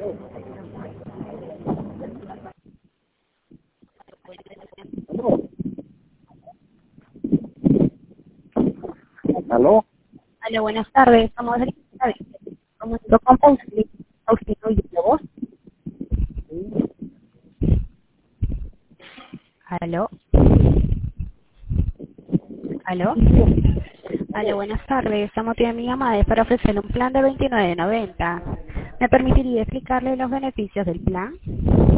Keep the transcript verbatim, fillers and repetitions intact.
¿Aló? Hola, buenas tardes. Somos de comunico con Paulina. Paulina, ¿oye la voz? ¿Aló? ¿Aló? Hola, buenas tardes. El motivo de mi llamada es para ofrecerle un plan de veintinueve noventa. ¿Me permitiría explicarle los beneficios del plan?